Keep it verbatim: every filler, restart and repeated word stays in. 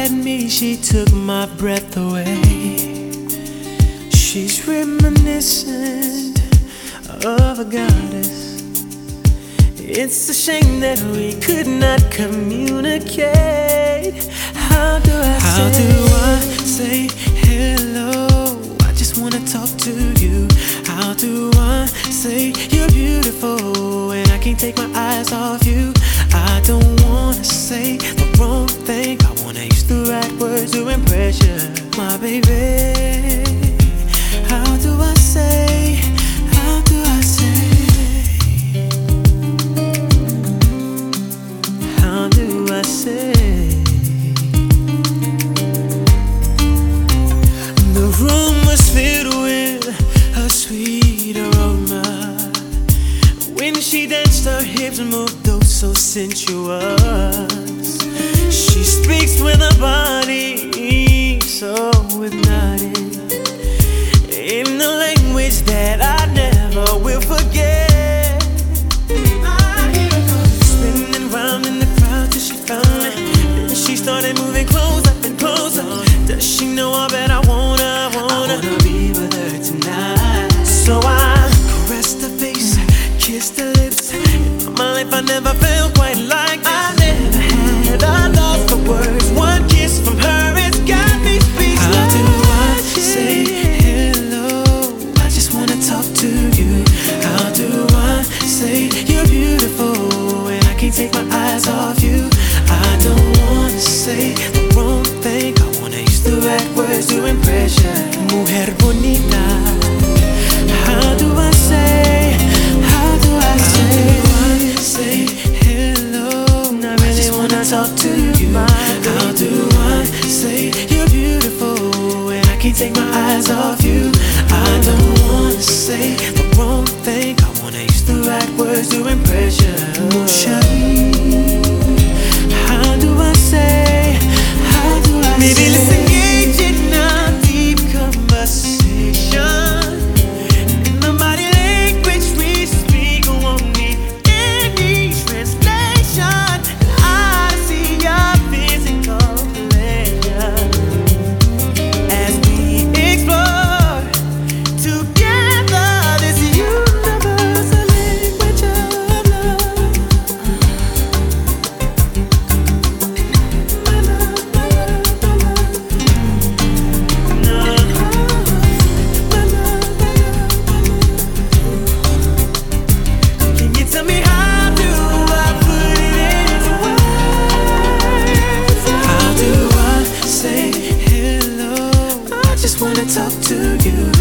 at me, she took my breath away. She's reminiscent of a goddess. It's a shame that we could not communicate. How do I How say, do I say hello? I just wanna talk to you. How do I say you're beautiful and I can't take my eyes off you? I don't wanna say the wrong thing, I wanna use the right words to impress you, my baby. How do I say, how do I say, how do I say? The room was filled with a sweet aroma. When she danced, her hips moved oh so sensuous. She speaks with her body so hypnotic, in the language that I never will forget. Spinning round in the crowd till she found me. Then she started moving closer and closer. Does she know I bet I wanna, I wanna, I wanna be with her tonight? So I caressed her face, kissed her lips. In my life I never felt quite like this. I never had a love for words. One kiss from her, it's got me speechless. How do I say hello? I just wanna talk to you. How do I say you're beautiful and I can't take my eyes off you? I don't wanna say the wrong thing, I wanna use the right words to impress you, mujer bonita. How do I say, how do I say, say hello? I really wanna talk to you. How do I say you're beautiful and I can't take my eyes off you? I don't wanna say the wrong thing, I wanna use the right words to impress you. How do I say, how do I Maybe say? Maybe let's engage in a deep conversation. In the body language we speak won't need any translation. I see your physical pleasure as we explore together this universal language of love. My love, my love, my love. No. My love, my love, my love. Can you tell me how do I put it into words? How do I say hello? I just wanna talk to you.